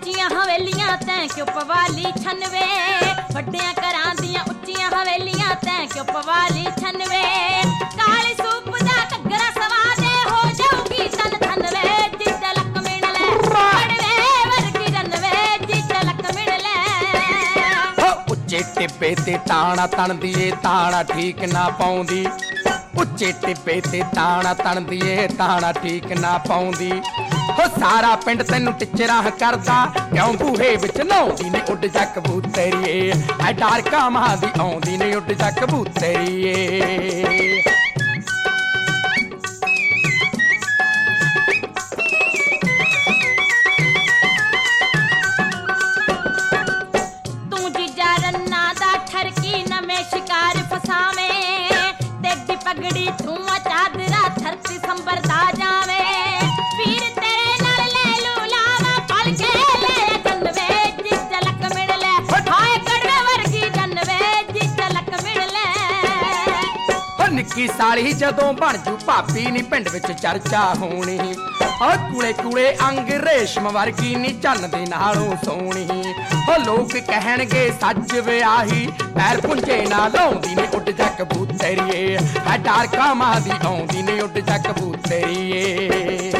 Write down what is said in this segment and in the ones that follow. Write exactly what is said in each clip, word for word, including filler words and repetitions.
ਉੱਚੀਆਂ ਹਵੇਲੀਆਂ ਤੈਂ ਕਿਉਂ ਪਵਾਲੀ ਛਨਵੇ ਵੱਡਿਆਂ ਘਰਾਂ ਦੀਆਂ ਉੱਚੀਆਂ ਹਵੇਲੀਆਂ ਤੈਂ ਕਿਉਂ ਪਵਾਲੀ ਛਨਵੇ ਕਾਲੀ ਸੂਪ ਦਾ ਘੱਗਰਾ ਸਵਾ ਦੇ ਹੋ ਜਾਊਗੀ ਤਨ ਥਨਵੇ ਜੀ ਤਲਕ ਮਿਣ ਲੈ ਬੜਵੇ ਵਰਗੀ ਰਨਵੇ ਜੀ ਤਲਕ ਮਿਣ ਲੈ ਉੱਚੇ ਟਿੱਬੇ ਤੇ ਤਾਣਾ ਤਣਦੀ ਏ ਤਾਣਾ ਠੀਕ ਨਾ ਪਾਉਂਦੀ ਉੱਚੇ ਟਿੱਬੇ ਤੇ ਤਾਣਾ ਤਣਦੀ ਏ ਤਾਣਾ ਠੀਕ ਨਾ ਪਾਉਂਦੀ ਹੋ ਸਾਰਾ ਪਿੰਡ ਤੈਨੂੰ ਟਿਚਰਾਂ ਕਰਦਾ ਕਿਉਂ ਬੂਹੇ ਵਿੱਚ ਲਾਉਂਦੀ ਨੇ ਉੱਡ ਜਾ ਕਬੂਤਰੀਏ ਐ ਡਰ ਕਾਮਾਂ ਦੀ ਆਉਂਦੀ ਨੇ ਉੱਡ ਜਾ ਕਬੂਤਰੀਏ ਤੂੰ ਜੀਜਾ ਰੰਨਾ ਦਾ ਠਰਕੀ ਨਵੇਂ ਸ਼ਿਕਾਰ ਫਸਾਵੇਂ ਤੇ ਪਗੜੀ ਤੂੰ ਚਾਦਰਾ ਧਰਤੀ ਸੰਭਰਦਾ ਜਾਵੇ ਵੀਰ ਤੇਰੇ ਨਾਲ ਲੈ ਲੂ ਲਾਵਾ ਪਲ ਕੇ ਲੈ ਜਨਵੇ ਜੀ ਤਲਕ ਮਿਲ ਲੈ ਹਾਏ ਕੜਵੇ ਵਰਗੀ ਜਨਵੇ ਜੀ ਤਲਕ ਮਿਲ ਲੈ ਹੋ ਨਿੱਕੀ ਸਾਲੀ ਜਦੋਂ ਬਣ ਜੂ ਭਾਬੀ ਨੀ ਪਿੰਡ ਵਿੱਚ ਚਰਚਾ ਹੋਣੀ ਆ ਕੁਲੇ ਕੁਲੇ ਅੰਗ ਰੇਸ਼ਮ ਵਰਗੀ ਨੀ ਚੰਨ ਦੇ ਨਾਲੋਂ ਸੋਹਣੀ ਹੋ ਲੋਕ ਕਹਿਣਗੇ ਸੱਚ ਵਿਆਹੀ ਪੈਰ ਪੁੰਝੇ ਨਾ ਲਾਉਂਦੀ ਨੇ ਉੱਡ ਜਾ ਕਬੂਤਰੀਏ ਐ ਡਰ ਕਾਮਾਂ ਦੀ ਆਉਂਦੀ ਨੇ ਉੱਡ ਜਾ ਕਬੂਤਰੀਏ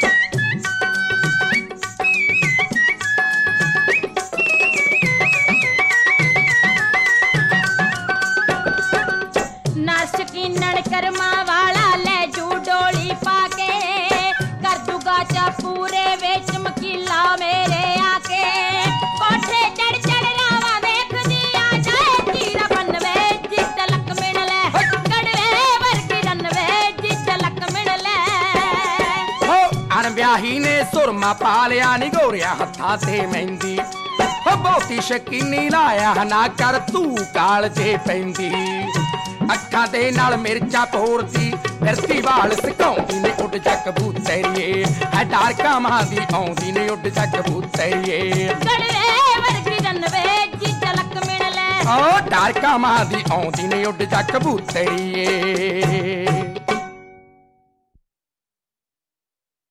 ਨਰਸ ਕੀਨਣ ਕਰਮਾ ਵਾਲਾ ਲੈ ਜੂ ਡੋਲੀ ਪਾ ਕੇ ਕਰ ਦੂਗਾ ਚਾ ਪੂਰੇ ਵਿੱਚ ਮਕੀਲਾ ਮੇਰੇ ਆ ਕੇ ਕੋਠੇ ਚੜ ਚੜ ਰਾਵਾਂ ਦੇਖਦੀ ਆ ਜਾਏ ਤੀਰਾ ਬੰਨਵੇ ਜੀ ਤਲਕ ਮਿਣ ਲੈ ਕੜਵੇ ਵਰਗੀ ਰਨਵੇ ਜੀ ਤਲਕ ਮਿਣ ਲੈ ਹੋ ਅਣਵਿਆਹੀ ਨੇ ਸੁਰਮਾ ਪਾ ਲਿਆ ਨੀ ਗੋਰਿਆ ਹੱਥਾਂ ਤੇ ਮਹਿੰਦੀ ਹੋ ਬਹੁਤੀ ਸ਼ਕੀਨੀ ਲਾਇਆ ਨਾ ਕਰ ਤੂੰ ਕਾਲ ਜੇ ਪੈਂਦੀ ਅੱਖਾਂ ਦੇ ਨਾਲ ਮਿਰਚਾਂ ਪੋਰਦੀ ਫਿਰਦੀ ਵਾਲ ਸਿਕਾਉਂਦੀ ਨੇ ਉੱਡ ਜਾ ਕਬੂਤਰੀਏ ਐ ਡਰ ਕਾਮਾਂ ਦੀ ਆਉਂਦੀ ਨੇ ਉੱਡ ਜਾ ਕਬੂਤਰੀਏ ਕੜਵੇ ਵਰਗੀ ਰਨਵੇ ਜੀ ਤਲਕ ਮਿਣ ਲੈ ਓ ਡਰ ਕਾਮਾਂ ਦੀ ਆਉਂਦੀ ਨੇ ਉੱਡ ਜਾ ਕਬੂਤਰੀਏ।